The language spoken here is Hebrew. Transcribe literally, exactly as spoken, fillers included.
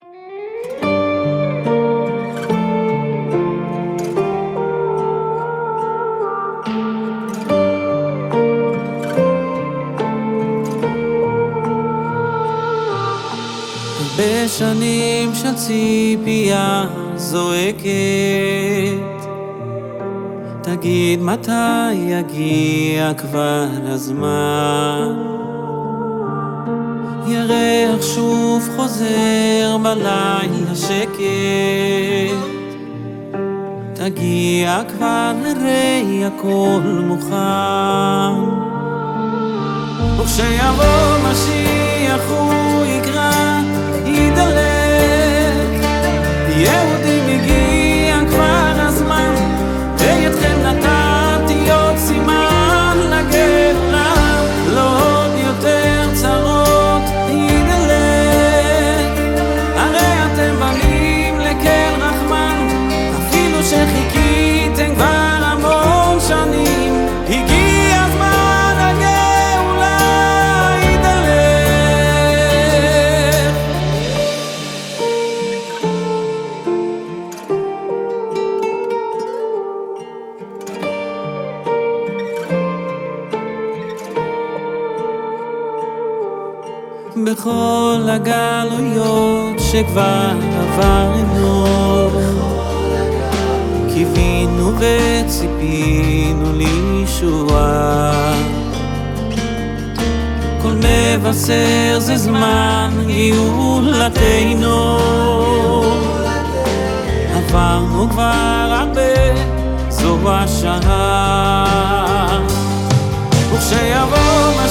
בשנים של ציפייה זועקת, תגיד מתי יגיע כבר הזמן, ירח שוב חוזר בלילה שקט, תגיע כבר הרי הכל מוכן, וכשיבוא משיח הוא יקרא ידלק, יהודים הגיע כבר הזמן, בידכם נתתי עוד סימן לגאולה, לא עוד יותר צרות ידלק, הרי אתם בנים לקהל רחמן, אפילו שחיכיתם כבר המון שנים, הגיע הזמן הגאולה ידלק. בכל הגלויות שכבר עברנו, קיווינו וציפינו לישועה, כל מבשר זה זמן גאולתנו, עברנו כבר הרבה, זו השעה, וכשיבוא